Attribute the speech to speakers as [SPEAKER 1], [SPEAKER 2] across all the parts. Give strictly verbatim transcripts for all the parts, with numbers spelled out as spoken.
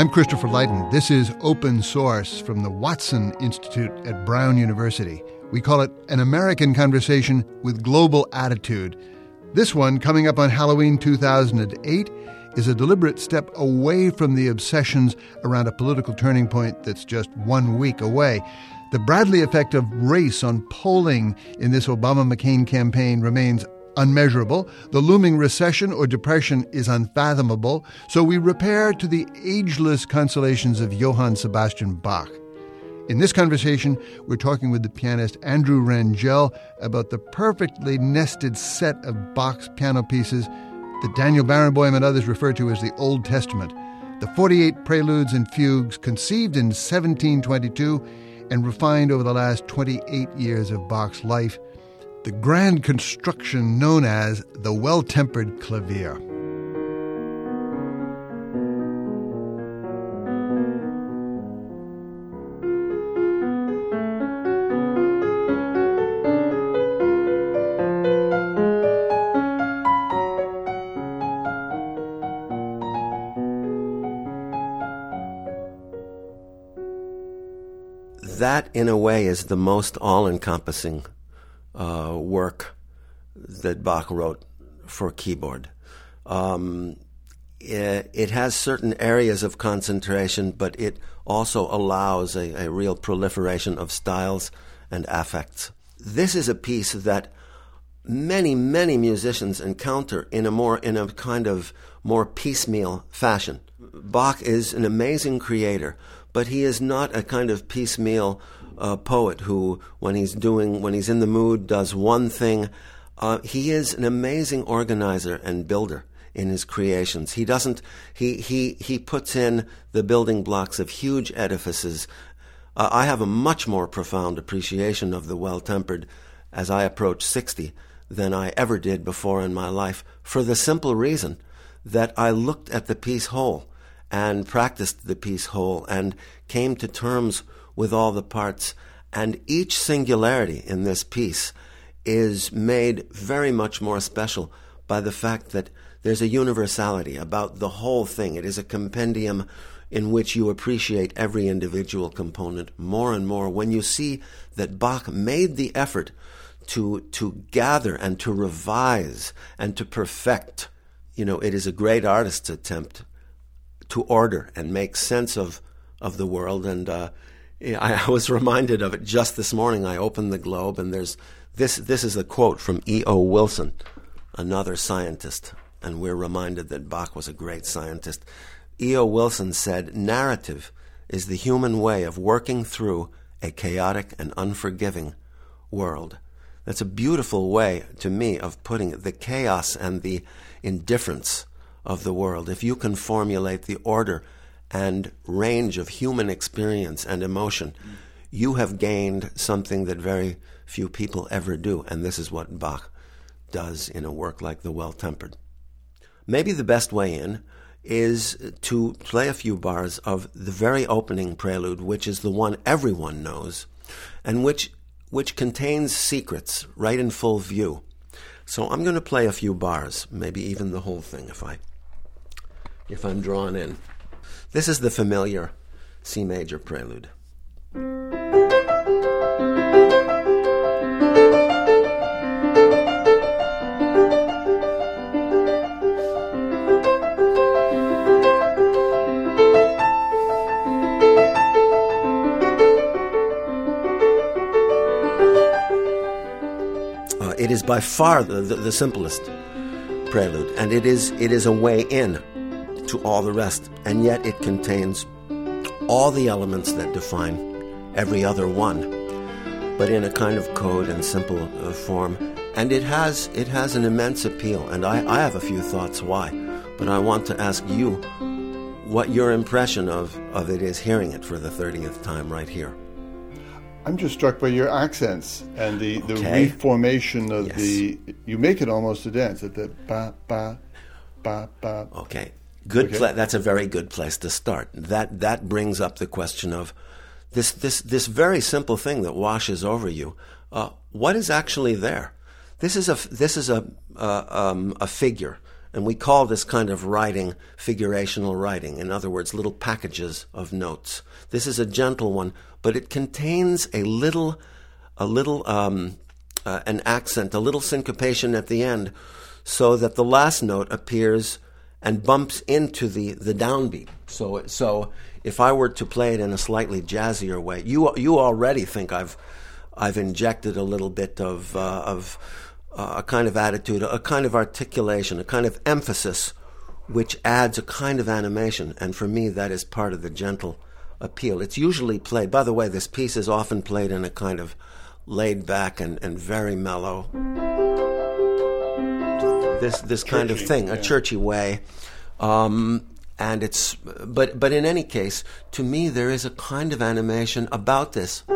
[SPEAKER 1] I'm Christopher Lydon. This is Open Source from the Watson Institute at Brown University. We call it an American conversation with global attitude. This one, coming up on Halloween two thousand eight, is a deliberate step away from the obsessions around a political turning point that's just one week away. The Bradley effect of race on polling in this Obama-McCain campaign remains unmeasurable. The looming recession or depression is unfathomable. So we repair to the ageless consolations of Johann Sebastian Bach. In this conversation, we're talking with the pianist Andrew Rangel about the perfectly nested set of Bach's piano pieces that Daniel Barenboim and others refer to as the Old Testament. The forty-eight preludes and fugues conceived in seventeen twenty-two and refined over the last twenty-eight years of Bach's life. The grand construction known as the Well-Tempered Clavier.
[SPEAKER 2] That, in a way, is the most all-encompassing uh, work that Bach wrote for keyboard. Um, it, it has certain areas of concentration, but it also allows a, a real proliferation of styles and affects. This is a piece that many, many musicians encounter in a more, in a kind of more piecemeal fashion. Bach is an amazing creator, but he is not a kind of piecemeal uh, poet who, when he's doing, when he's in the mood, does one thing. Uh, he is an amazing organizer and builder in his creations. He doesn't. He he he puts in the building blocks of huge edifices. Uh, I have a much more profound appreciation of the Well-Tempered as I approach sixty than I ever did before in my life, for the simple reason that I looked at the piece whole and practiced the piece whole and came to terms with all the parts. And each singularity in this piece is made very much more special by the fact that there's a universality about the whole thing. It is a compendium in which you appreciate every individual component more and more when you see that Bach made the effort to to gather and to revise and to perfect. You know, it is a great artist's attempt to order and make sense of, of the world. And uh, I was reminded of it just this morning. I opened the Globe, and there's this this is a quote from E O Wilson, another scientist, and we're reminded that Bach was a great scientist. E O Wilson said, "Narrative is the human way of working through a chaotic and unforgiving world." That's a beautiful way, to me, of putting it, the chaos and the indifference of the world. If you can formulate the order and range of human experience and emotion, you have gained something that very few people ever do, and this is what Bach does in a work like The Well-Tempered. Maybe the best way in is to play a few bars of the very opening prelude, which is the one everyone knows, and which which contains secrets right in full view. So I'm going to play a few bars, maybe even the whole thing if I if I'm drawn in. This is the familiar C major prelude. Uh, it is by far the, the, the simplest prelude, and it is it is a way in to all the rest, and yet it contains all the elements that define every other one, but in a kind of code and simple uh, form. And it has it has an immense appeal, and I, I have a few thoughts why, but I want to ask you what your impression of, of it is hearing it for the thirtieth time right here.
[SPEAKER 1] I'm just struck by your accents and the, the
[SPEAKER 2] Okay.
[SPEAKER 1] reformation of
[SPEAKER 2] Yes.
[SPEAKER 1] the... You make it almost a dance at the ba, ba, ba, ba.
[SPEAKER 2] Okay. Good.
[SPEAKER 1] Okay.
[SPEAKER 2] Pla- that's a very good place to start. That that brings up the question of this this this very simple thing that washes over you. Uh, what is actually there? This is a this is a uh, um, a figure, And we call this kind of writing figurational writing. In other words, little packages of notes. This is a gentle one, but it contains a little, a little, um, uh, an accent, a little syncopation at the end, so that the last note appears and bumps into the, the downbeat. So, so if I were to play it in a slightly jazzier way, you you already think I've I've injected a little bit of uh, of uh, a kind of attitude, a kind of articulation, a kind of emphasis, which adds a kind of animation. And for me, that is part of the gentle appeal. It's usually played. By the way, this piece is often played in a kind of laid back and, and very mellow. This this kind churchy, of thing, yeah. A churchy way, um, and it's but but in any case, to me there is a kind of animation about this.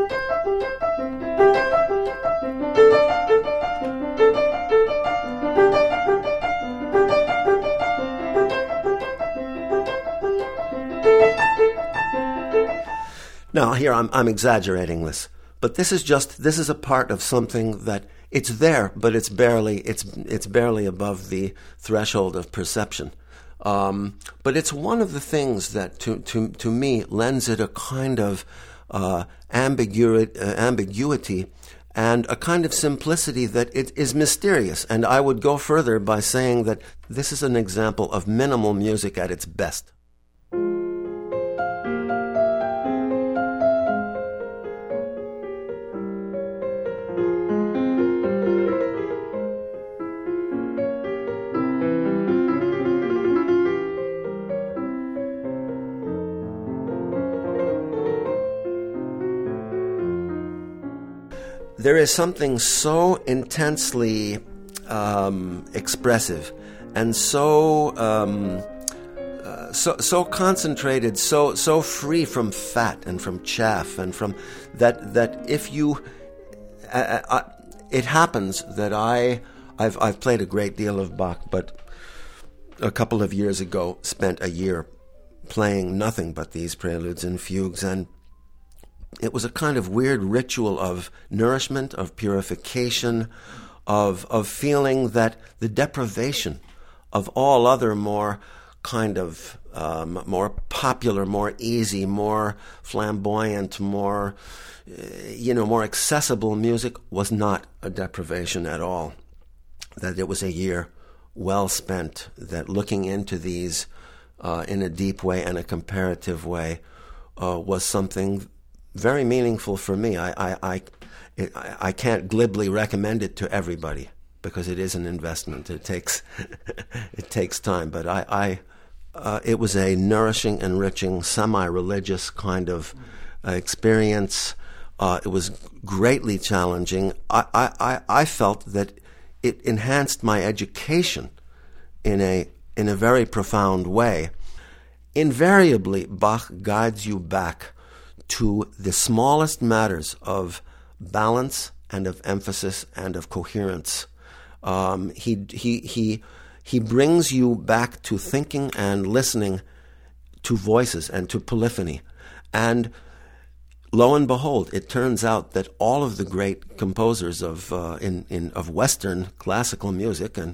[SPEAKER 2] Now here I'm I'm exaggerating this, but this is just this is a part of something that. It's there, but it's barely it's it's barely above the threshold of perception. Um, but it's one of the things that, to to to me, lends it a kind of uh, ambiguity, uh, ambiguity and a kind of simplicity that it is mysterious. And I would go further by saying that this is an example of minimal music at its best. There is something so intensely um, expressive and so um, uh, so so concentrated, so so free from fat and from chaff and from that that if you, uh, uh, it happens that I I've I've played a great deal of Bach, but a couple of years ago spent a year playing nothing but these preludes and fugues, and it was a kind of weird ritual of nourishment, of purification, of of feeling that the deprivation of all other more kind of um, more popular, more easy, more flamboyant, more uh, you know, more accessible music was not a deprivation at all. That it was a year well spent. That looking into these uh, in a deep way and a comparative way uh, was something very meaningful for me. I I I, it, I can't glibly recommend it to everybody because it is an investment. It takes it takes time. But I, I uh, it was a nourishing, enriching, semi-religious kind of uh, experience. Uh, it was greatly challenging. I, I I felt that it enhanced my education in a in a very profound way. Invariably, Bach guides you back to the smallest matters of balance and of emphasis and of coherence. Um, he he he he brings you back to thinking and listening to voices and to polyphony. And lo and behold, it turns out that all of the great composers of uh, in in of Western classical music and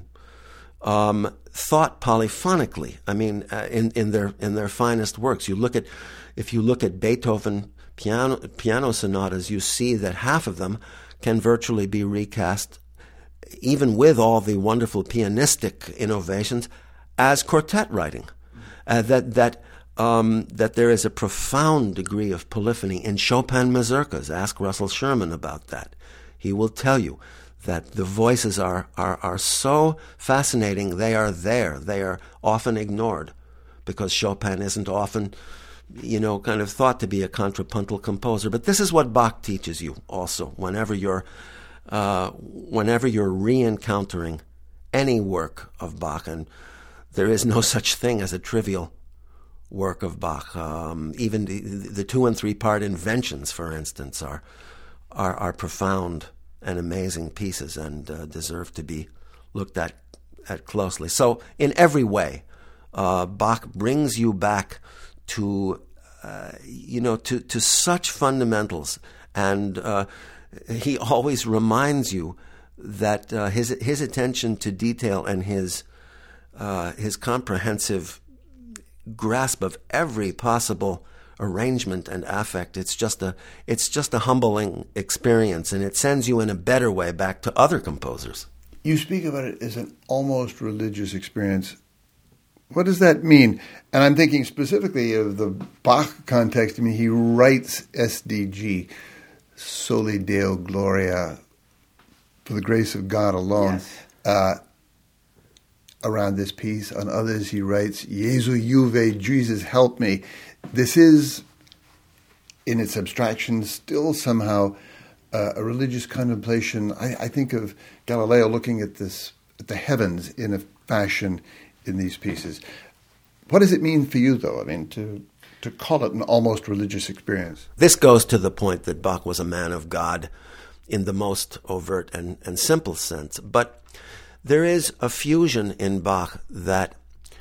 [SPEAKER 2] um, thought polyphonically. I mean, uh, in in their in their finest works, you look at. If you look at Beethoven piano, piano sonatas, you see that half of them can virtually be recast, even with all the wonderful pianistic innovations, as quartet writing. Uh, that that um, that there is a profound degree of polyphony in Chopin mazurkas. Ask Russell Sherman about that. He will tell you that the voices are are are so fascinating. They are there. They are often ignored because Chopin isn't often, you know, kind of thought to be a contrapuntal composer. But this is what Bach teaches you also whenever you're uh, whenever you're re-encountering any work of Bach. And there is no such thing as a trivial work of Bach. Um, even the, the two and three part inventions, for instance, are are, are profound and amazing pieces and uh, deserve to be looked at, at closely. So in every way, uh, Bach brings you back to, uh, you know, to, to such fundamentals. And uh, he always reminds you that uh, his his attention to detail and his uh, his comprehensive grasp of every possible arrangement and affect. It's just a it's just a humbling experience, and it sends you in a better way back to other composers.
[SPEAKER 1] You speak about it as an almost religious experience. What does that mean? And I'm thinking specifically of the Bach context. I mean, he writes S D G, Soli Deo Gloria, for the grace of God alone.
[SPEAKER 2] Yes.
[SPEAKER 1] Uh, around this piece. On others, he writes, Jesu Juve, Jesus help me. This is, in its abstraction, still somehow uh, a religious contemplation. I, I think of Galileo looking at this, at the heavens in a fashion in these pieces. What does it mean for you, though? I mean, to to call it an almost religious experience.
[SPEAKER 2] This goes to the point that Bach was a man of God in the most overt and, and simple sense. But there is a fusion in Bach that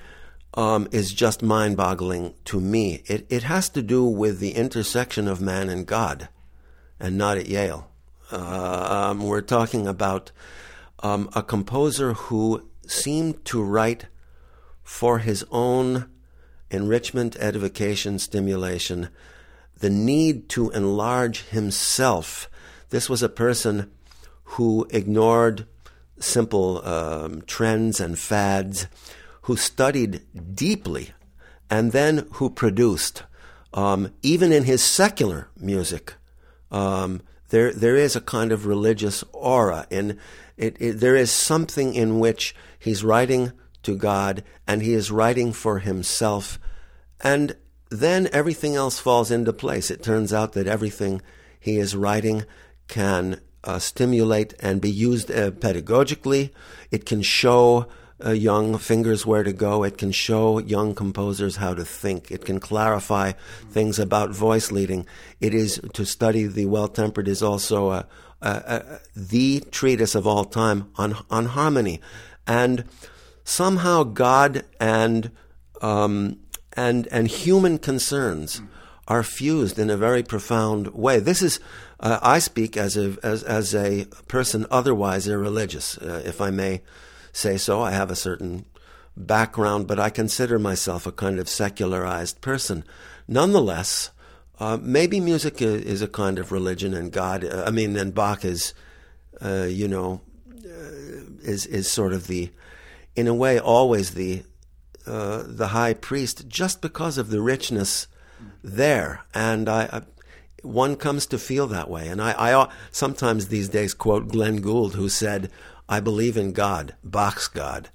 [SPEAKER 2] um, is just mind-boggling to me. It, it has to do with the intersection of man and God, and not at Yale. Uh, um, we're talking about um, a composer who seemed to write for his own enrichment, edification, stimulation, the need to enlarge himself. This was a person who ignored simple um, trends and fads, who studied deeply, and then who produced. Um, even in his secular music, um, there there is a kind of religious aura. In it, it, there is something in which he's writing to God, and he is writing for himself, and then everything else falls into place. It turns out that everything he is writing can uh, stimulate and be used uh, pedagogically. It can show uh, young fingers where to go. It can show young composers how to think. It can clarify things about voice leading. It is, to study the Well-Tempered is also a, a, a, the treatise of all time on on harmony. And somehow God and um, and and human concerns are fused in a very profound way. This is, uh, I speak as a as as a person otherwise irreligious, uh, if I may say so. I have a certain background, but I consider myself a kind of secularized person. Nonetheless, uh, maybe music is a kind of religion, and God, uh, I mean, and Bach is, uh, you know, uh, is is sort of the, in a way, always the uh, the high priest, just because of the richness there. And I, I one comes to feel that way. And I, I sometimes these days quote Glenn Gould, who said, "I believe in God, Bach's God."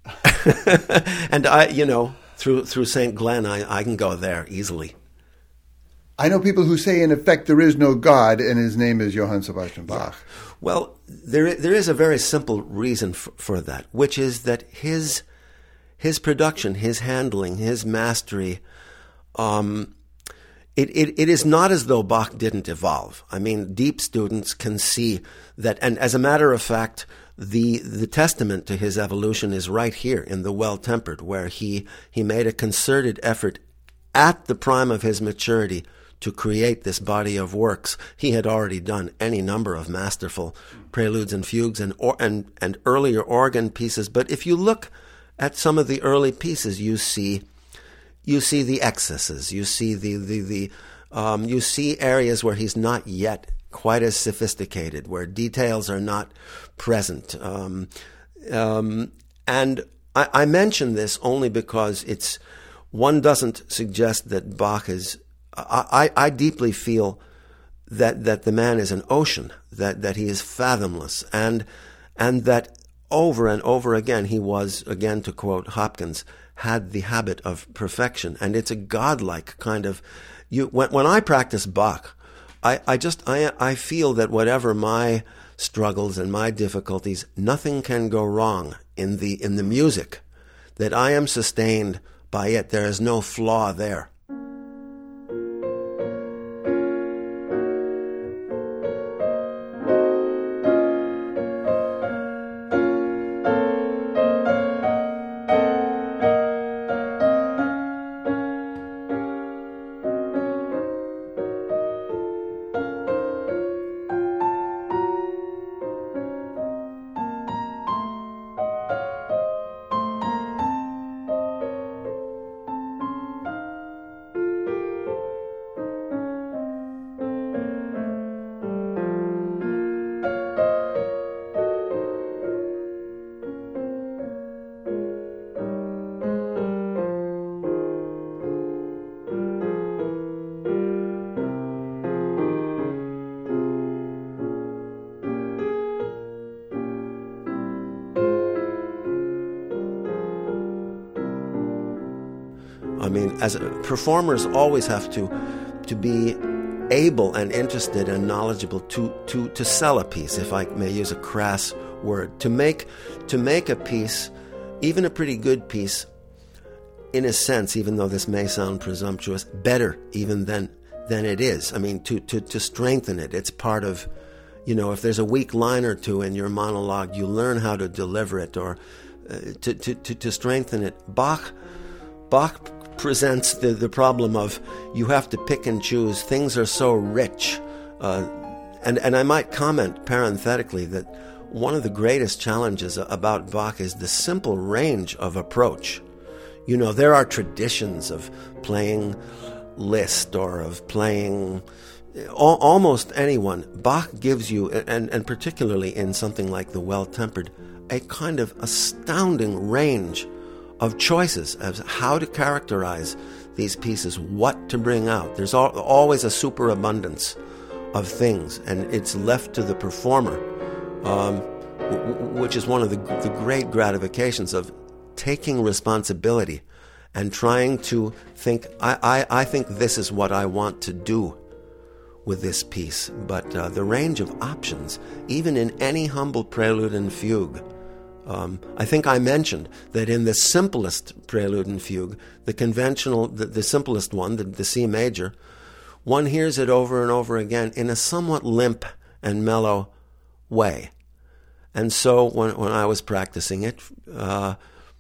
[SPEAKER 2] And I, you know, through through Saint Glenn, I, I can go there easily.
[SPEAKER 1] I know people who say, in effect, there is no God, and his name is Johann Sebastian Bach.
[SPEAKER 2] Yeah. Well, there there is a very simple reason for, for that, which is that his his production, his handling, his mastery, um, it, it it is not as though Bach didn't evolve. I mean, deep students can see that, and as a matter of fact, the the testament to his evolution is right here in the Well-Tempered, where he he made a concerted effort at the prime of his maturity to create this body of works. He had already done any number of masterful preludes and fugues and or, and and earlier organ pieces. But if you look at some of the early pieces, you see you see the excesses. You see the the the um, you see areas where he's not yet quite as sophisticated, where details are not present. Um, um, and I, I mention this only because it's one doesn't suggest that Bach is. I, I deeply feel that that the man is an ocean, that, that he is fathomless, and and that over and over again he was, again to quote Hopkins, had the habit of perfection, and it's a godlike kind of. You when when I practice Bach, I, I just I I feel that whatever my struggles and my difficulties, nothing can go wrong in the in the music, that I am sustained by it. There is no flaw there. I mean, as a, performers always have to to be able and interested and knowledgeable to, to, to sell a piece, if I may use a crass word, to make to make a piece, even a pretty good piece, in a sense, even though this may sound presumptuous, better even than than it is. I mean, to, to, to strengthen it. It's part of, you know, if there's a weak line or two in your monologue, you learn how to deliver it or uh, to, to, to, to strengthen it. Bach, Bach presents the, the problem of you have to pick and choose. Things are so rich. Uh, and, and I might comment parenthetically that one of the greatest challenges about Bach is the simple range of approach. You know, there are traditions of playing Liszt or of playing al- almost anyone. Bach gives you, and, and particularly in something like The Well-Tempered, a kind of astounding range of choices as how to characterize these pieces, what to bring out. There's al- always a superabundance of things, and it's left to the performer, um, w- which is one of the, the great gratifications of taking responsibility and trying to think, I, I, I think this is what I want to do with this piece. But uh, the range of options, even in any humble prelude and fugue, um, I think I mentioned that in the simplest prelude and fugue, the conventional, the, the simplest one, the, the C major, one hears it over and over again in a somewhat limp and mellow way. And so when, when I was practicing it, uh,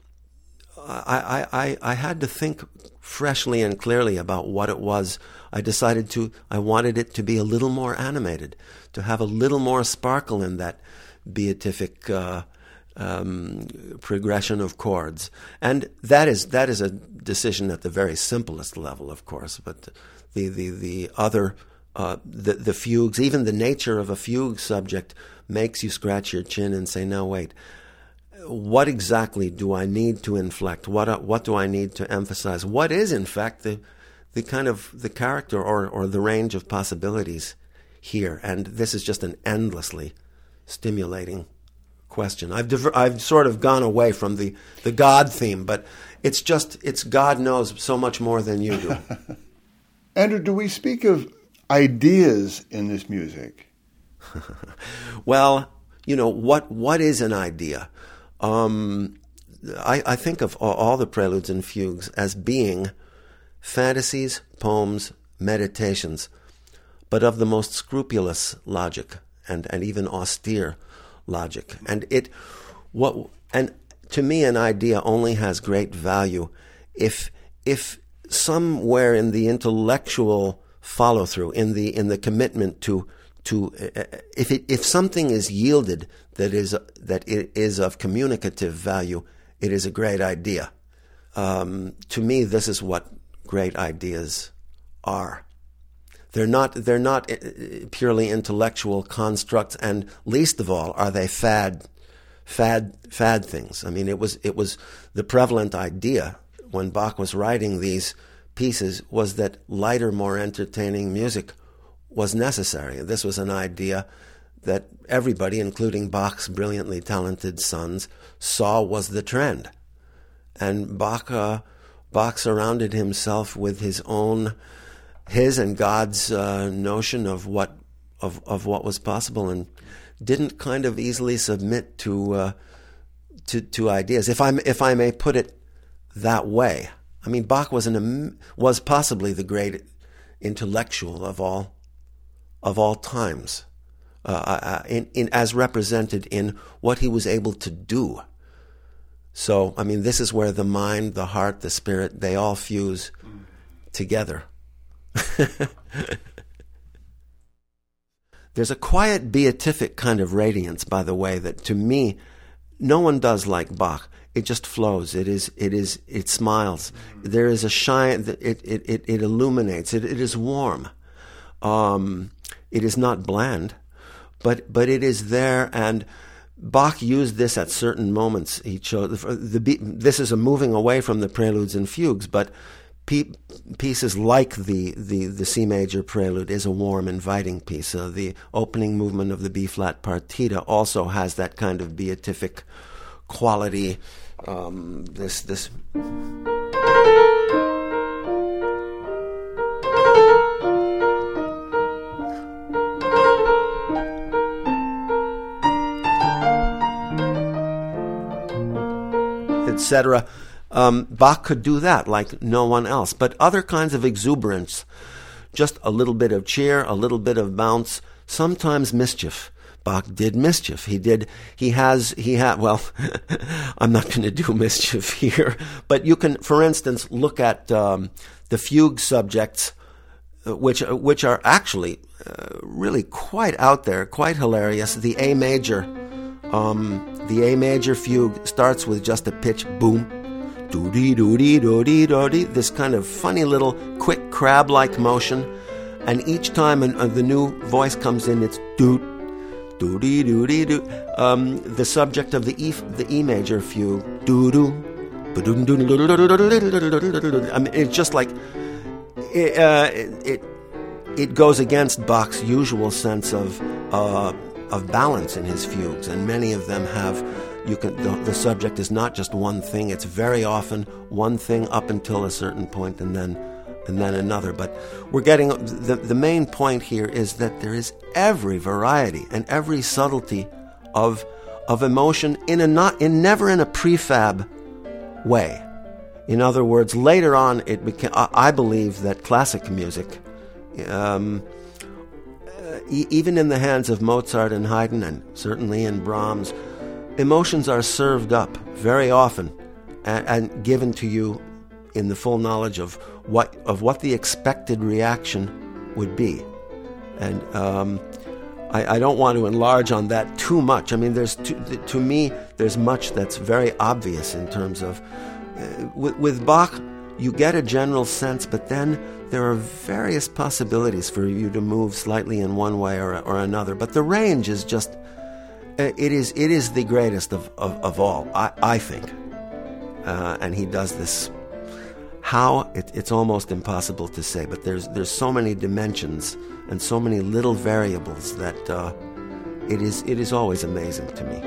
[SPEAKER 2] I, I, I had to think freshly and clearly about what it was. I decided to, I wanted it to be a little more animated, to have a little more sparkle in that beatific uh, um, progression of chords. And that is that is a decision at the very simplest level, of course. But the, the, the other, uh, the, the fugues, even the nature of a fugue subject makes you scratch your chin and say, no, wait. What exactly do I need to inflect? What what do I need to emphasize? What is, in fact, the the kind of the character or, or the range of possibilities here? And this is just an endlessly stimulating question. I've diver- I've sort of gone away from the, the God theme, but it's just it's God knows so much more than you do.
[SPEAKER 1] Andrew, do we speak of ideas in this music?
[SPEAKER 2] Well, you know, what what is an idea? Um, I, I think of all, all the preludes and fugues as being fantasies, poems, meditations, but of the most scrupulous logic and, and even austere logic. And it, what, and to me, an idea only has great value if if somewhere in the intellectual follow through, in the in the commitment to to uh, if it, if something is yielded that is that it is of communicative value, it is a great idea. Um, to me, this is what great ideas are. They're not they're not purely intellectual constructs, and least of all are they fad fad fad things. I mean, it was it was the prevalent idea when Bach was writing these pieces was that lighter, more entertaining music was necessary. This was an idea that everybody, including Bach's brilliantly talented sons, saw was the trend. And Bach, uh, Bach surrounded himself with his own, his and God's uh, notion of what of, of what was possible, and didn't kind of easily submit to uh, to, to ideas. If I if I may put it that way, I mean, Bach was an was possibly the great intellectual of all of all times. Uh, in, in as represented in what he was able to do. So, I mean, this is where the mind, the heart, the spirit, they all fuse mm. together. There's a quiet, beatific kind of radiance, by the way, that to me, no one does like Bach. It just flows. It is. It is. It smiles. Mm. There is a shine. It. It. It, it illuminates. It. It is warm. Um, it is not bland. But but it is there, and Bach used this at certain moments. He chose the, the this is a moving away from the preludes and fugues, but pe- pieces like the, the the C major prelude is a warm, inviting piece. Uh, the opening movement of the B flat partita also has that kind of beatific quality. Um, this this. cetera. Um, Bach could do that like no one else. But other kinds of exuberance, just a little bit of cheer, a little bit of bounce, sometimes mischief. Bach did mischief. He did, he has, he had, well, I'm not going to do mischief here, but you can, for instance, look at um, the fugue subjects, uh, which, uh, which are actually uh, really quite out there, quite hilarious. The A major, um, the A major fugue starts with just a pitch boom, doo-dee, doo-dee, doo-dee, doo-dee, this kind of funny little quick crab-like motion, and each time an, uh, the new voice comes in, it's doot, doo-dee, doo-dee, doo. Um, the subject of the E, the E major fugue, doo-doo, I mean, it's just like, it, uh, it, it goes against Bach's usual sense of, uh, of balance in his fugues, and many of them have, you can, the, the subject is not just one thing, it's very often one thing up until a certain point, and then and then another. But we're getting, the, the main point here is that there is every variety and every subtlety of of emotion in a not in never in a prefab way. In other words, later on, it became, I believe that classic music, um, e- even in the hands of Mozart and Haydn, and certainly in Brahms, emotions are served up very often and, and given to you in the full knowledge of what of what the expected reaction would be. And um, I, I don't want to enlarge on that too much. I mean, there's to, to me, there's much that's very obvious in terms of, uh, with, with Bach, you get a general sense, but then there are various possibilities for you to move slightly in one way or, or another. But the range is just, uh, it is it is the greatest of, of, of all, I, I think. Uh, and he does this. How? It, it's almost impossible to say, but there's there's so many dimensions and so many little variables that uh, it is it is always amazing to me.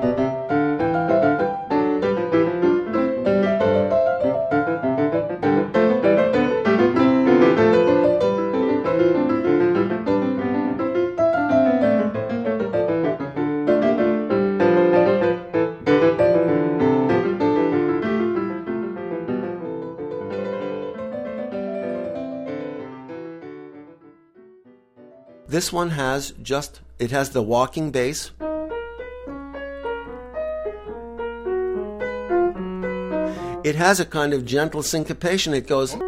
[SPEAKER 2] This one has just, it has the walking bass. It has a kind of gentle syncopation. It goes...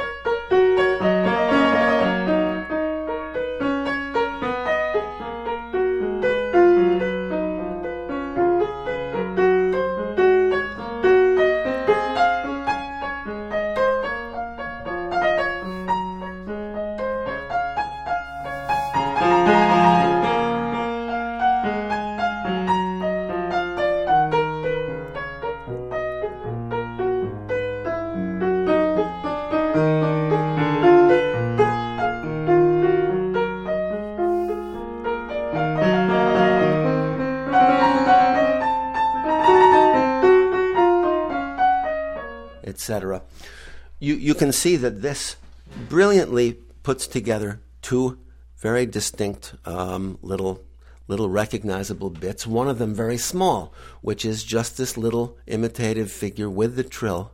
[SPEAKER 2] et cetera. You you can see that this brilliantly puts together two very distinct um, little little recognizable bits. One of them very small, which is just this little imitative figure with the trill.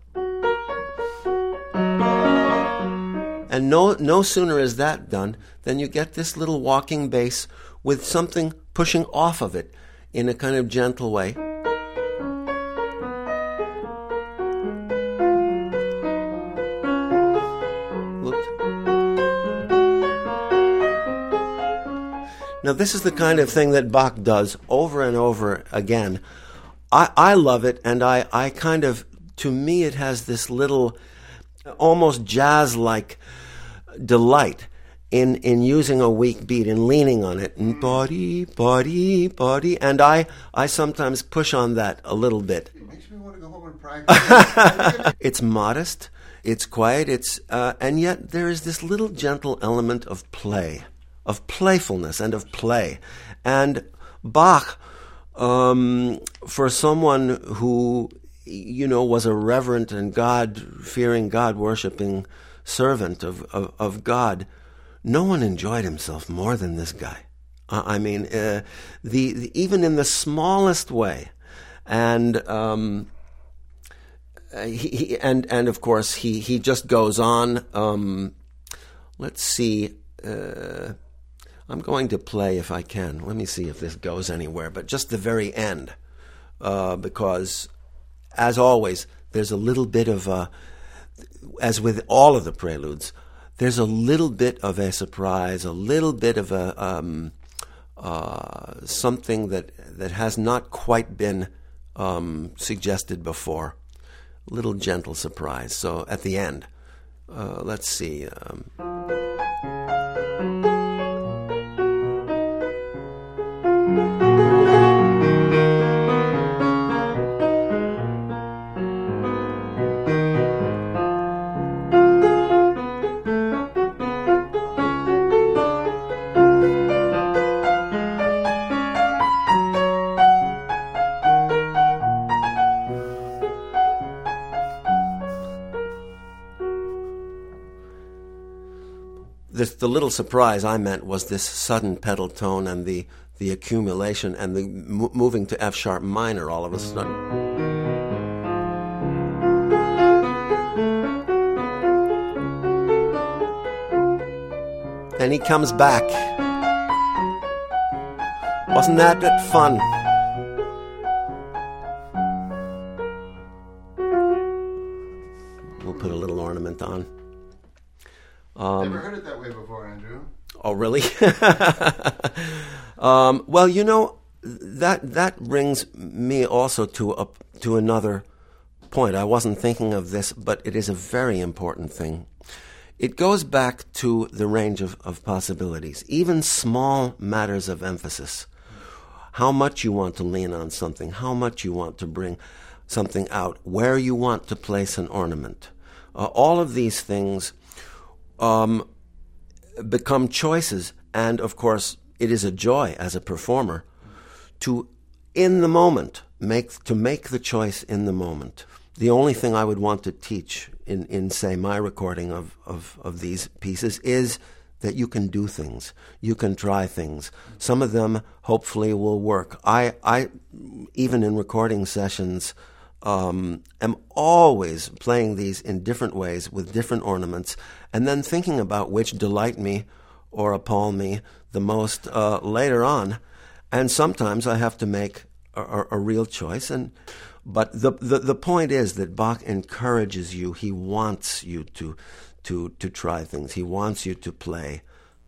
[SPEAKER 2] And no no sooner is that done than you get this little walking bass with something pushing off of it in a kind of gentle way. Now, this is the kind of thing that Bach does over and over again. I, I love it, and I, I kind of, to me, it has this little, almost jazz-like delight in, in using a weak beat and leaning on it. And body, body, body. And I, I sometimes push on that a little bit.
[SPEAKER 1] It makes me want to go home and practice.
[SPEAKER 2] It's modest, it's quiet, it's uh, and yet there is this little gentle element of play. Of playfulness and of play. And Bach, um, for someone who, you know, was a reverent and God-fearing, God-worshipping servant of, of, of God, no one enjoyed himself more than this guy. Uh, I mean, uh, the, the even in the smallest way. And um, he, he and and of course he he just goes on. Um, let's see. Uh, I'm going to play if I can. Let me see if this goes anywhere. But just the very end, uh, because as always, there's a little bit of a, as with all of the preludes, there's a little bit of a surprise, a little bit of a um, uh, something that that has not quite been um, suggested before. A little gentle surprise. So at the end, uh, let's see. Um, This, the little surprise I meant was this sudden pedal tone and the, the accumulation and the m- moving to F sharp minor all of a sudden. And he comes back. Wasn't that fun? We'll put a little ornament on.
[SPEAKER 1] Um, Never heard it that way before, Andrew.
[SPEAKER 2] Oh, really? um, well, you know, that that brings me also to a, to another point. I wasn't thinking of this, but it is a very important thing. It goes back to the range of, of possibilities, even small matters of emphasis. How much you want to lean on something, how much you want to bring something out, where you want to place an ornament. Uh, all of these things Um, become choices, and of course it is a joy as a performer to, in the moment, make to make the choice in the moment. The only thing I would want to teach in, in say, my recording of, of, of these pieces is that you can do things, you can try things. Some of them hopefully will work. I, I even in recording sessions, Um, am always playing these in different ways with different ornaments, and then thinking about which delight me or appall me the most uh, later on. And sometimes I have to make a, a, a real choice. And but the, the the point is that Bach encourages you. He wants you to to to try things. He wants you to play.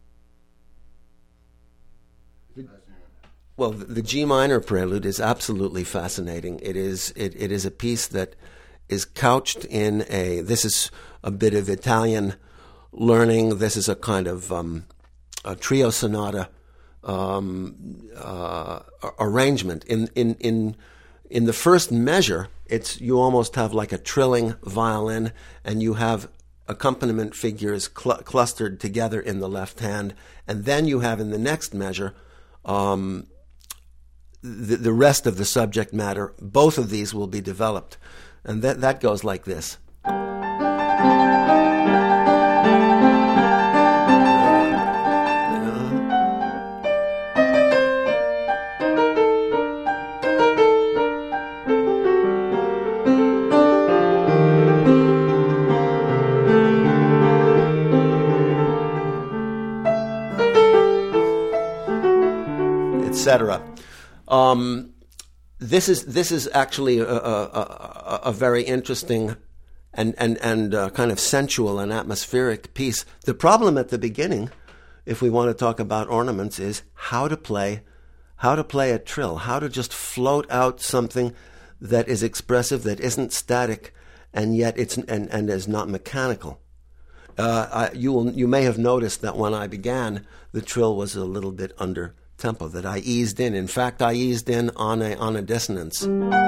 [SPEAKER 2] Well, the G minor prelude is absolutely fascinating. It is it, it is a piece that is couched in a, this is a bit of Italian learning. This is a kind of um, a trio sonata um, uh, arrangement. In in in in the first measure, it's you almost have like a trilling violin, and you have accompaniment figures cl- clustered together in the left hand, and then you have in the next measure. Um, The, the rest of the subject matter, both of these will be developed. And that, that goes like this. et cetera. Um, this is this is actually a, a, a, a very interesting and and and uh, kind of sensual and atmospheric piece. The problem at the beginning, if we want to talk about ornaments, is how to play how to play a trill, how to just float out something that is expressive, that isn't static, and yet it's and, and is not mechanical. Uh, I, you will you may have noticed that when I began, the trill was a little bit under tempo, that I eased in. In fact, I eased in on a on a dissonance.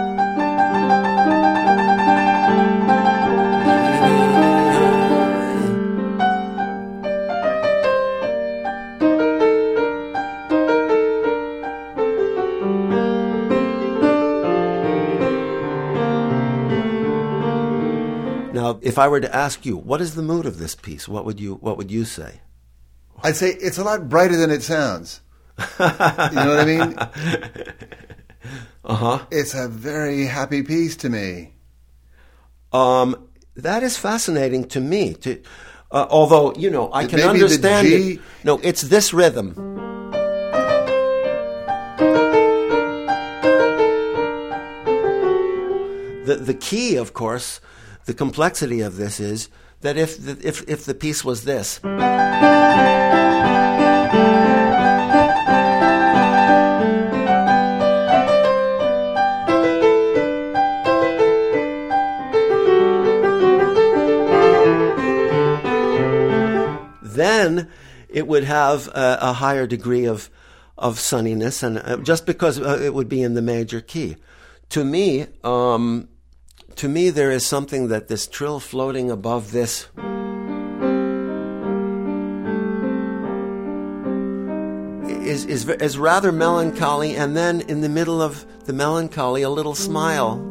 [SPEAKER 2] Now, if I were to ask you, what is the mood of this piece? What would you what would you say?
[SPEAKER 1] I'd say it's a lot brighter than it sounds. You know what I mean?
[SPEAKER 2] Uh-huh.
[SPEAKER 1] It's a very happy piece to me.
[SPEAKER 2] Um, that is fascinating to me. To, uh, although, you know, I
[SPEAKER 1] It
[SPEAKER 2] can
[SPEAKER 1] may be the
[SPEAKER 2] understand
[SPEAKER 1] G-
[SPEAKER 2] it. No, it's this rhythm. The the key, of course, the complexity of this is that if the, if if the piece was this. Then it would have a, a higher degree of of sunniness, and uh, just because uh, it would be in the major key. To me, um, to me, there is something that this trill floating above this is is is rather melancholy, and then in the middle of the melancholy, a little smile.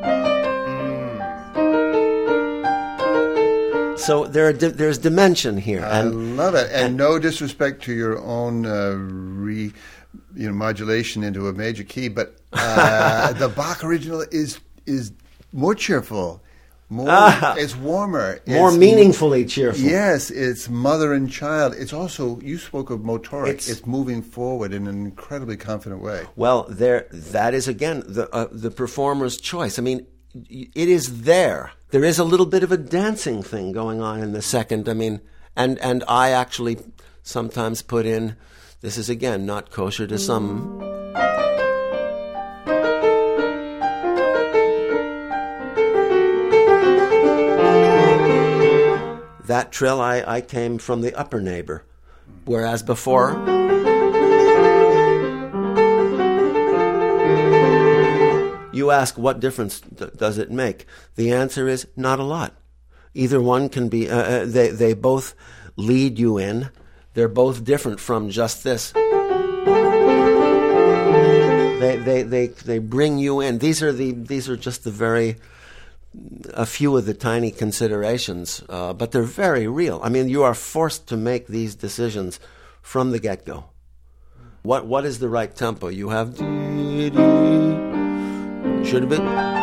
[SPEAKER 2] So there are di- there's dimension here.
[SPEAKER 1] I
[SPEAKER 2] And,
[SPEAKER 1] love it. And,
[SPEAKER 2] and-
[SPEAKER 1] no disrespect to your own uh, re, you know, modulation into a major key, but uh, the Bach original is is more cheerful, more
[SPEAKER 2] Ah.
[SPEAKER 1] it's warmer,
[SPEAKER 2] more
[SPEAKER 1] it's,
[SPEAKER 2] meaningfully cheerful.
[SPEAKER 1] Yes, it's mother and child. It's also, you spoke of motoric.
[SPEAKER 2] It's-
[SPEAKER 1] It's, moving forward in an incredibly confident way.
[SPEAKER 2] Well, there that is again the uh, the performer's choice. I mean, y- it is there. There is a little bit of a dancing thing going on in the second. I mean, and and I actually sometimes put in. This is again not kosher to some. That trill, I, I came from the upper neighbor, whereas before. You ask, what difference d- does it make? The answer is not a lot. Either one can be, uh, uh, they, they both lead you in. They're both different from just this. They, they, they, they bring you in. These are the, these are just the very, a few of the tiny considerations, uh, but they're very real. I mean, you are forced to make these decisions from the get-go. What, what is the right tempo? You have... Should have been.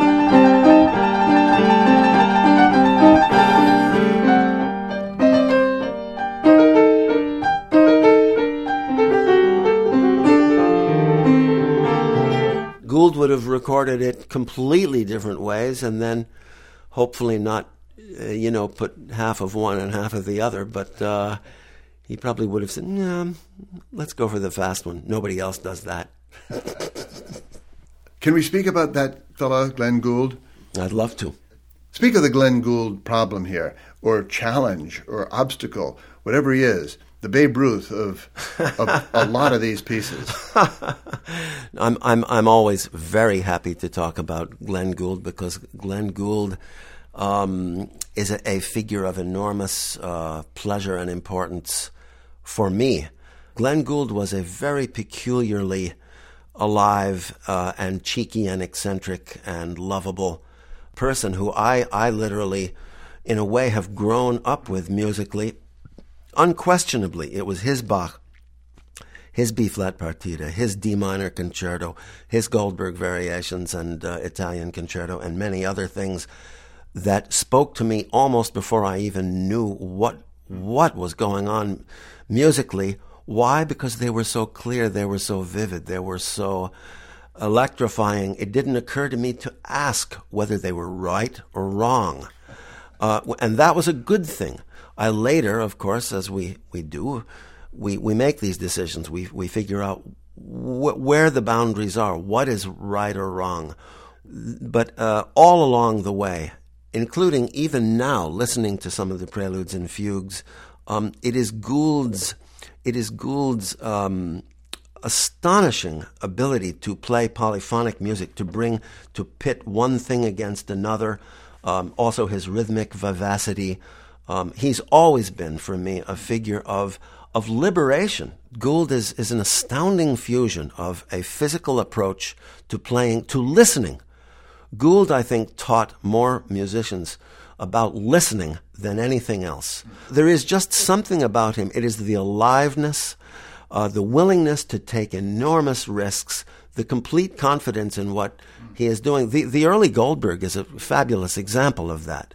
[SPEAKER 2] Gould would have recorded it completely different ways, and then hopefully not, uh, you know, put half of one and half of the other. But uh, he probably would have said, "No, let's go for the fast one. Nobody else does that."
[SPEAKER 1] Can we speak about that fella, Glenn Gould?
[SPEAKER 2] I'd love to.
[SPEAKER 1] Speak of the Glenn Gould problem here, or challenge, or obstacle, whatever he is, the Babe Ruth of, of a lot of these pieces.
[SPEAKER 2] I'm I'm I'm always very happy to talk about Glenn Gould, because Glenn Gould um, is a, a figure of enormous uh, pleasure and importance for me. Glenn Gould was a very peculiarly alive uh, and cheeky and eccentric and lovable person who I, I literally, in a way, have grown up with musically. Unquestionably, it was his Bach, his B-flat partita, his D minor concerto, his Goldberg variations and uh, Italian concerto, and many other things that spoke to me almost before I even knew what what was going on musically. Why? Because they were so clear, they were so vivid, they were so electrifying. It didn't occur to me to ask whether they were right or wrong. Uh, and that was a good thing. I later, of course, as we, we do, we, we make these decisions. We, we figure out wh- where the boundaries are, what is right or wrong. But uh, all along the way, including even now, listening to some of the preludes and fugues, um, it is Gould's It is Gould's um, astonishing ability to play polyphonic music, to bring, to pit one thing against another, um, also his rhythmic vivacity. Um, he's always been, for me, a figure of of liberation. Gould is, is an astounding fusion of a physical approach to playing, to listening. Gould, I think, taught more musicians about listening than anything else. There is just something about him. It is the aliveness, uh, the willingness to take enormous risks, the complete confidence in what he is doing. The, the early Goldberg is a fabulous example of that.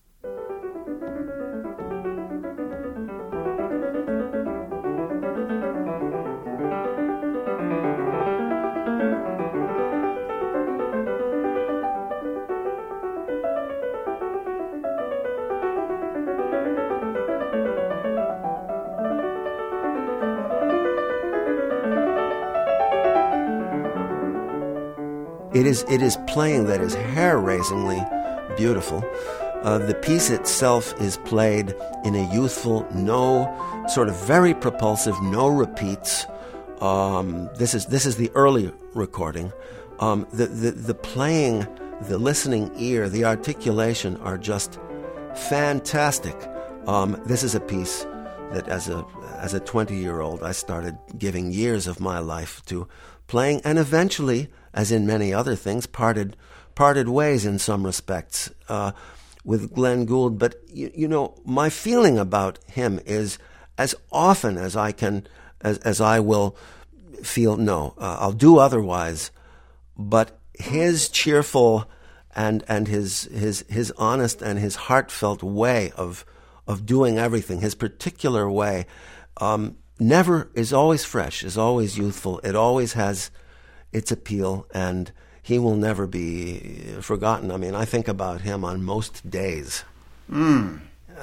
[SPEAKER 2] It is, it is playing that is hair-raisingly beautiful. Uh, the piece itself is played in a youthful, no, sort of very propulsive, no repeats. Um, this is this is the early recording. Um, the, the the playing, the listening ear, the articulation are just fantastic. Um, this is a piece that, as a as a twenty-year-old, I started giving years of my life to playing, and eventually, as in many other things, parted parted ways in some respects uh, with Glenn Gould. But, you, you know, my feeling about him is as often as I can, as, as I will feel, no, uh, I'll do otherwise, but his cheerful and and his his his honest and his heartfelt way of of doing everything, his particular way, um, never is always fresh, is always youthful. It always has its appeal, and he will never be forgotten. I mean, I think about him on most days.
[SPEAKER 1] Mm.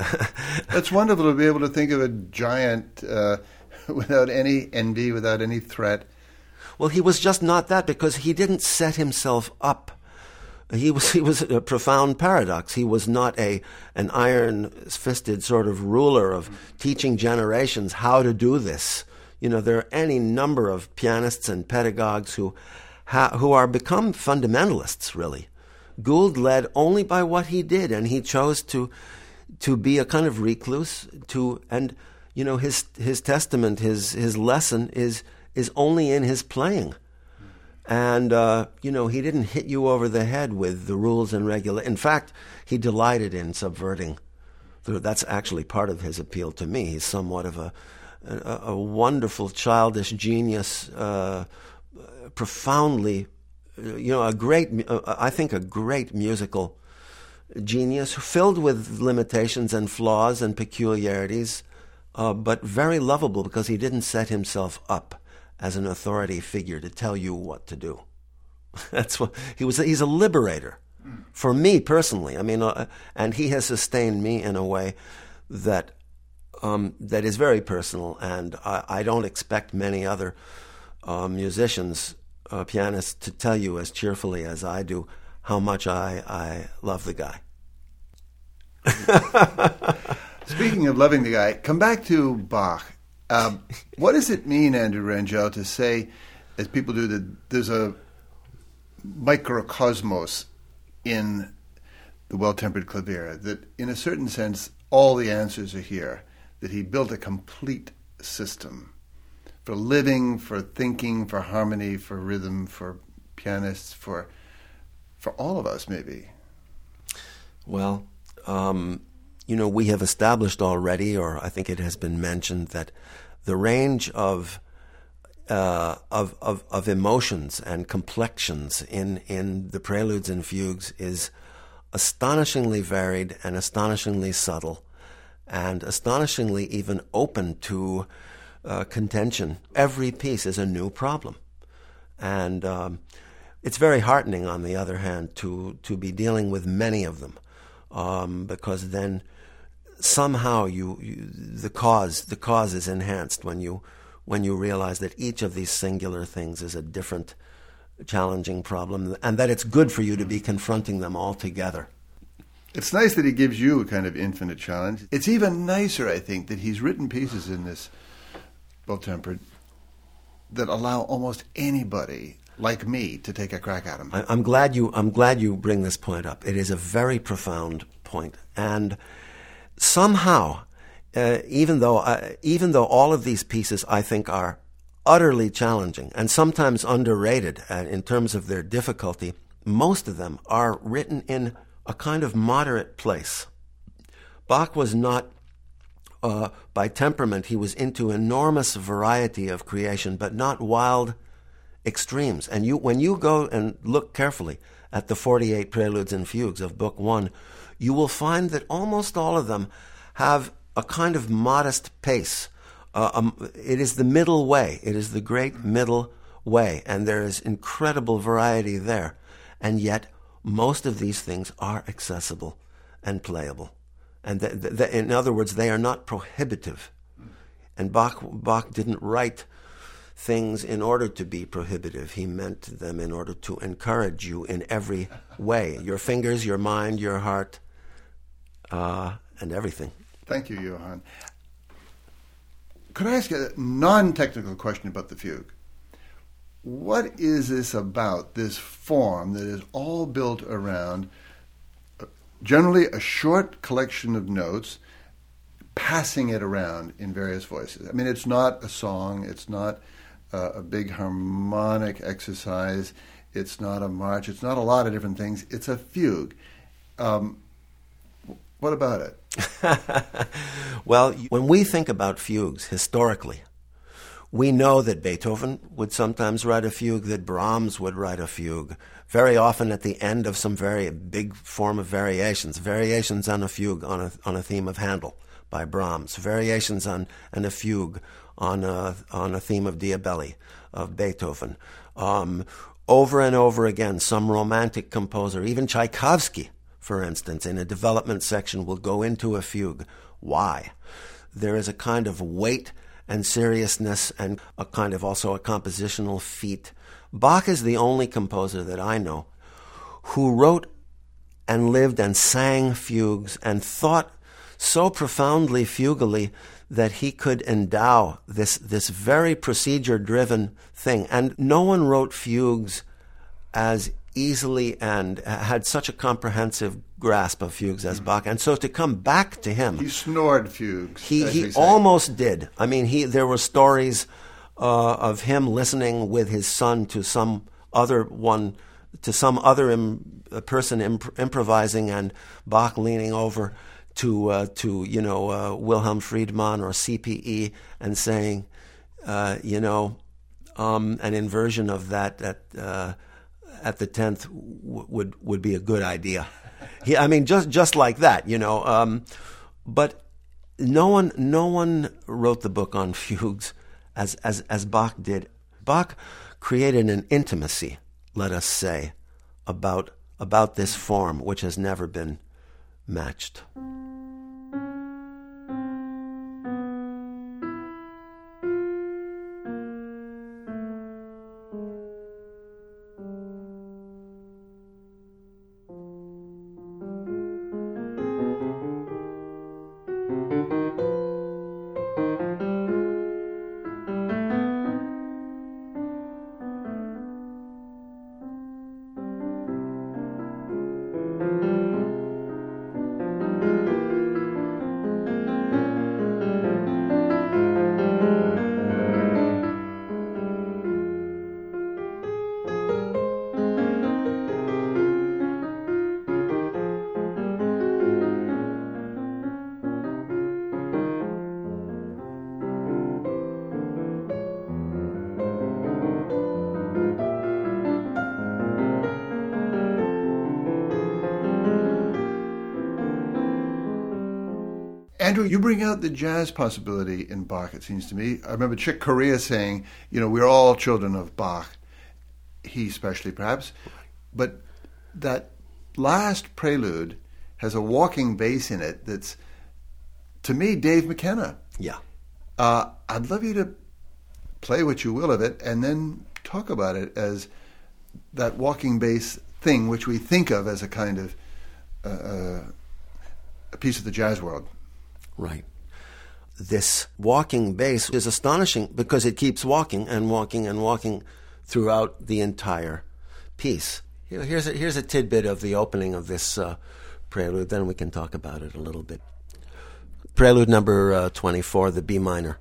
[SPEAKER 1] It's wonderful to be able to think of a giant uh, without any envy, without any threat.
[SPEAKER 2] Well, he was just not that, because he didn't set himself up. He was he was a profound paradox. He was not a an iron-fisted sort of ruler of teaching generations how to do this. You know, there are any number of pianists and pedagogues who ha- who are become fundamentalists, really. Gould led only by what he did, and he chose to to be a kind of recluse. To and you know, his his testament, his his lesson is is only in his playing. And, uh, you know, he didn't hit you over the head with the rules and regulations. In fact, he delighted in subverting. That's actually part of his appeal to me. He's somewhat of a a, a wonderful, childish genius, uh, profoundly, you know, a great, uh, I think a great musical genius, filled with limitations and flaws and peculiarities, uh, but very lovable because he didn't set himself up as an authority figure to tell you what to do. That's what he was. He's a liberator for me personally. I mean, uh, and he has sustained me in a way that um, that is very personal. And I, I don't expect many other uh, musicians, uh, pianists, to tell you as cheerfully as I do how much I, I love the guy.
[SPEAKER 1] Speaking of loving the guy, come back to Bach. Um, what does it mean, Andrew Rangel, to say, as people do, that there's a microcosmos in the Well-Tempered Clavier, that in a certain sense all the answers are here, that he built a complete system for living, for thinking, for harmony, for rhythm, for pianists, for for all of us, maybe?
[SPEAKER 2] Well, um, you know, we have established already, or I think it has been mentioned, that the range of uh, of, of of emotions and complexions in, in the preludes and fugues is astonishingly varied and astonishingly subtle, and astonishingly even open to uh, contention. Every piece is a new problem, and um, it's very heartening, on the other hand, to to be dealing with many of them, um, because then somehow you, you the cause the cause is enhanced when you when you realize that each of these singular things is a different, challenging problem, and that it's good for you to be confronting them all together.
[SPEAKER 1] It's nice that he gives you a kind of infinite challenge. It's even nicer, I think, that he's written pieces in this Well-Tempered that allow almost anybody like me to take a crack at him.
[SPEAKER 2] I, I'm glad you I'm glad you bring this point up. It is a very profound point, and somehow, uh, even though uh, even though all of these pieces I think are utterly challenging and sometimes underrated uh, in terms of their difficulty, most of them are written in a kind of moderate place. Bach was not, uh, by temperament, he was into enormous variety of creation, but not wild extremes. And you, when you go and look carefully at the forty-eight preludes and fugues of Book One, you will find that almost all of them have a kind of modest pace. Uh, um, it is the middle way. It is the great middle way, and there is incredible variety there. And yet, most of these things are accessible and playable. And th- th- in other words, they are not prohibitive. And Bach, Bach didn't write things in order to be prohibitive. He meant them in order to encourage you in every way. Your fingers, your mind, your heart, uh, and everything.
[SPEAKER 1] Thank you, Johann. Could I ask a non-technical question about the fugue? What is this about, this form that is all built around generally a short collection of notes, passing it around in various voices? I mean, it's not a song, it's not uh, a big harmonic exercise, it's not a march, it's not a lot of different things, it's a fugue. Um, what about it?
[SPEAKER 2] Well, when we think about fugues historically, we know that Beethoven would sometimes write a fugue, that Brahms would write a fugue, very often at the end of some very big form of variations, variations on a fugue on a, on a theme of Handel by Brahms, variations on and a fugue on a, on a theme of Diabelli, of Beethoven. Um, over and over again, some romantic composer, even Tchaikovsky, for instance, in a development section will go into a fugue. Why? There is a kind of weight and seriousness and a kind of also a compositional feat. Bach is the only composer that I know who wrote and lived and sang fugues and thought so profoundly fugally that he could endow this, this very procedure-driven thing. And no one wrote fugues as easily and had such a comprehensive grasp of fugues as Bach. And so to come back to him...
[SPEAKER 1] He snored fugues.
[SPEAKER 2] He, he almost did. I mean, he there were stories uh, of him listening with his son to some other one, to some other Im, person imp- improvising, and Bach leaning over to, uh, to you know, uh, Wilhelm Friedman or C P E and saying, uh, you know, um, an inversion of that, that uh, at the tenth w- would would be a good idea. He, I mean, just just like that, you know. Um, but no one no one wrote the book on fugues as as as Bach did. Bach created an intimacy, let us say, about about this form which has never been matched.
[SPEAKER 1] Andrew, you bring out the jazz possibility in Bach, it seems to me. I remember Chick Corea saying, you know, we're all children of Bach, he especially perhaps, but that last prelude has a walking bass in it that's, to me, Dave McKenna.
[SPEAKER 2] Yeah.
[SPEAKER 1] Uh, I'd love you to play what you will of it and then talk about it as that walking bass thing which we think of as a kind of uh, a piece of the jazz world.
[SPEAKER 2] Right. This walking bass is astonishing because it keeps walking and walking and walking throughout the entire piece. Here's a, here's a tidbit of the opening of this uh, prelude, then we can talk about it a little bit. Prelude number uh, twenty-four, the B minor.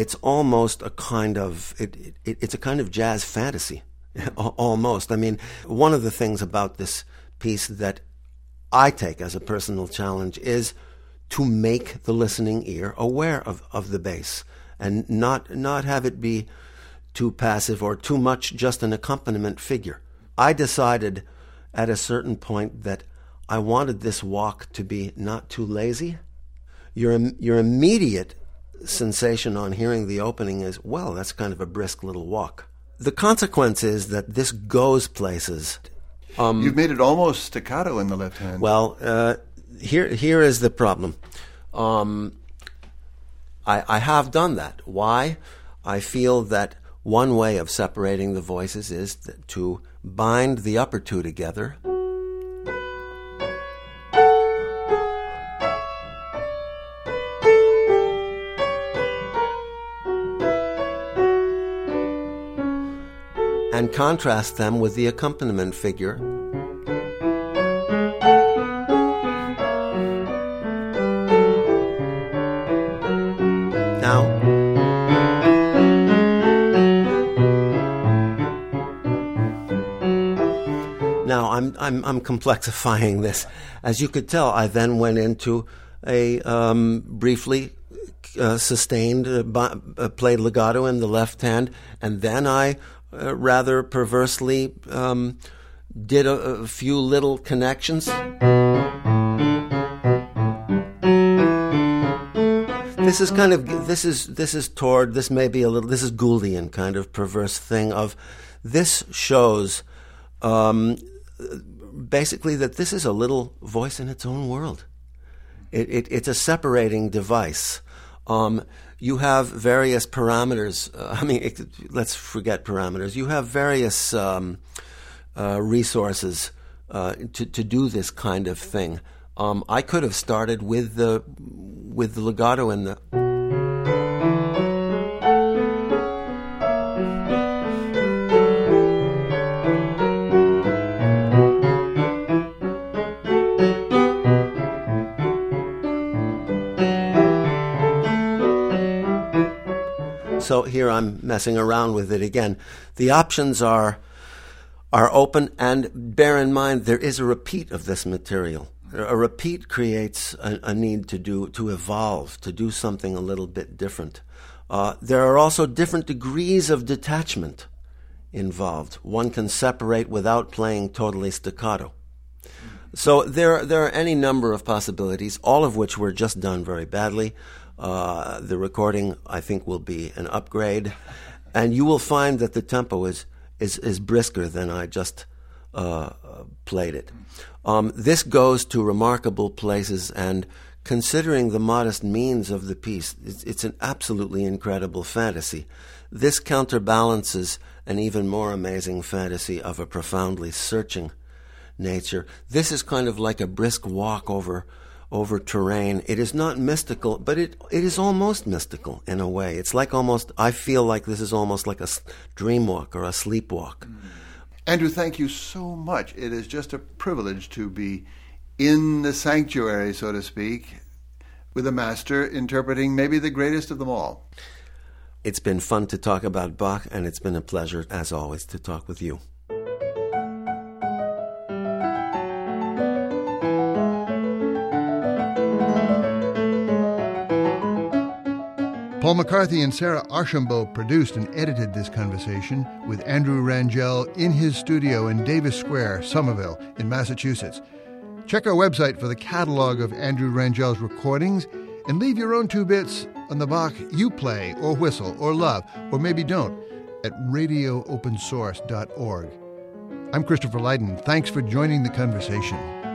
[SPEAKER 2] it's almost a kind of it, it, it's a kind of jazz fantasy, almost. I mean, one of the things about this piece that I take as a personal challenge is to make the listening ear aware of, of the bass and not not have it be too passive or too much just an accompaniment figure. I decided at a certain point that I wanted this walk to be not too lazy. Your your immediate sensation on hearing the opening is, well, that's kind of a brisk little walk. The consequence is that this goes places. Um,
[SPEAKER 1] You've made it almost staccato in the left hand.
[SPEAKER 2] Well, uh, here here is the problem. Um, I, I have done that. Why? I feel that one way of separating the voices is th- to bind the upper two together. And contrast them with the accompaniment figure. Now, now I'm I'm I'm complexifying this. As you could tell, I then went into a um, briefly uh, sustained uh, b- uh, played legato in the left hand, and then I. Uh, rather perversely um, did a, a few little connections. This is kind of this is this is toward this may be a little this is Gouldian kind of perverse thing of this shows um, basically that this is a little voice in its own world. It, it, it's a separating device. Um, you have various parameters. Uh, I mean, it, let's forget parameters. You have various um, uh, resources uh, to to do this kind of thing. Um, I could have started with the with the legato and the. So here I'm messing around with it again. The options are are open, and bear in mind there is a repeat of this material. A repeat creates a, a need to do to evolve, to do something a little bit different. Uh, there are also different degrees of detachment involved. One can separate without playing totally staccato. So there there are any number of possibilities, all of which were just done very badly. Uh, the recording, I think, will be an upgrade, and you will find that the tempo is is, is brisker than I just uh, played it. Um, this goes to remarkable places, and considering the modest means of the piece, it's, it's an absolutely incredible fantasy. This counterbalances an even more amazing fantasy of a profoundly searching nature. This is kind of like a brisk walk over over terrain. It is not mystical, but it it is almost mystical in a way. It's like almost, I feel like this is almost like a dream walk or a sleepwalk. Mm.
[SPEAKER 1] Andrew, thank you so much. It is just a privilege to be in the sanctuary, so to speak, with a master interpreting maybe the greatest of them all.
[SPEAKER 2] It's been fun to talk about Bach, and it's been a pleasure, as always, to talk with you.
[SPEAKER 1] Paul McCarthy and Sarah Archambault produced and edited this conversation with Andrew Rangel in his studio in Davis Square, Somerville, in Massachusetts. Check our website for the catalog of Andrew Rangel's recordings and leave your own two bits on the Bach you play or whistle or love, or maybe don't, at radio open source dot org. I'm Christopher Lydon. Thanks for joining the conversation.